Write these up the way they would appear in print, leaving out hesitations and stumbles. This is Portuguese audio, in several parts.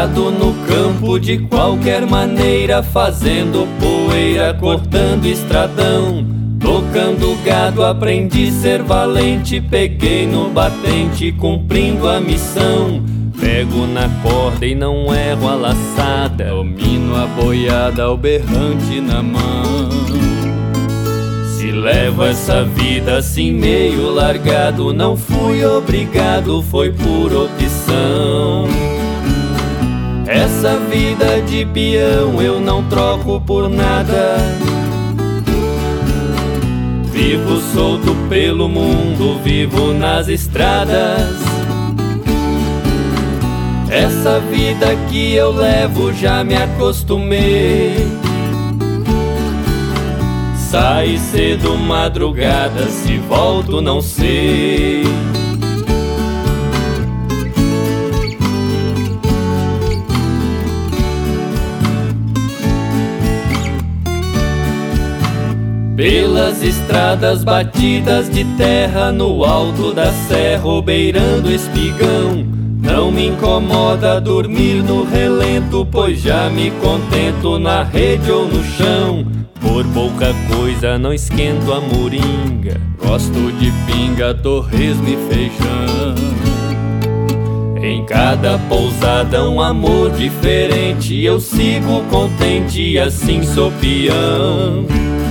Largado no campo de qualquer maneira, fazendo poeira, cortando estradão, tocando gado, aprendi ser valente, peguei no batente, cumprindo a missão. Pego na corda e não erro a laçada, domino a boiada, o berrante na mão. Se levo essa vida assim meio largado, não fui obrigado, foi por opção. Essa vida de peão eu não troco por nada. Vivo solto pelo mundo, vivo nas estradas. Essa vida que eu levo já me acostumei. Sai cedo madrugada, se volto não sei. Pelas estradas batidas de terra, no alto da serra ou beirando espigão, não me incomoda dormir no relento, pois já me contento na rede ou no chão. Por pouca coisa não esquento a moringa, gosto de pinga, torresmo e feijão. Em cada pousada um amor diferente, eu sigo contente e assim sou peão.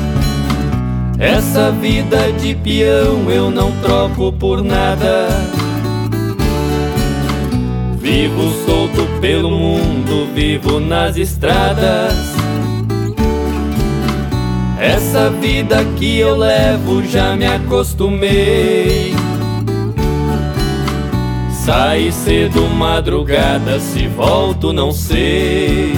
Essa vida de peão eu não troco por nada. Vivo solto pelo mundo, vivo nas estradas. Essa vida que eu levo já me acostumei. Sai cedo madrugada, se volto não sei.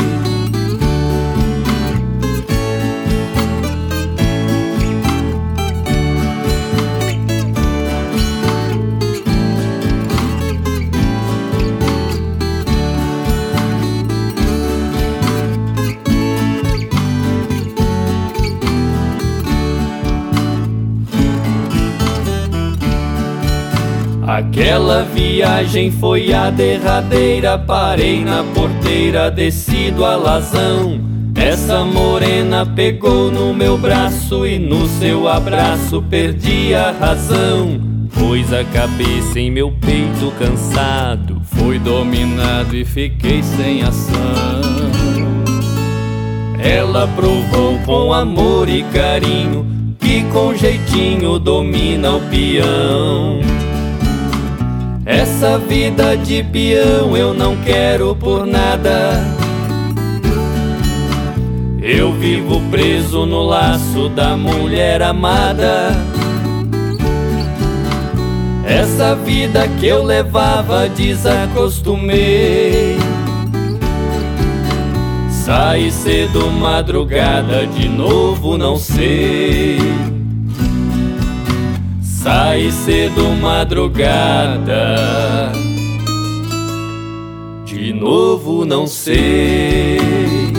Aquela viagem foi a derradeira, parei na porteira, desci do alazão. Essa morena pegou no meu braço e no seu abraço perdi a razão. Pôs a cabeça em meu peito cansado, fui dominado e fiquei sem ação. Ela provou com amor e carinho que com jeitinho domina o peão. Essa vida de peão eu não quero por nada. Eu vivo preso no laço da mulher amada. Essa vida que eu levava desacostumei. Sai cedo madrugada, de novo não sei. Sai cedo madrugada, de novo não sei.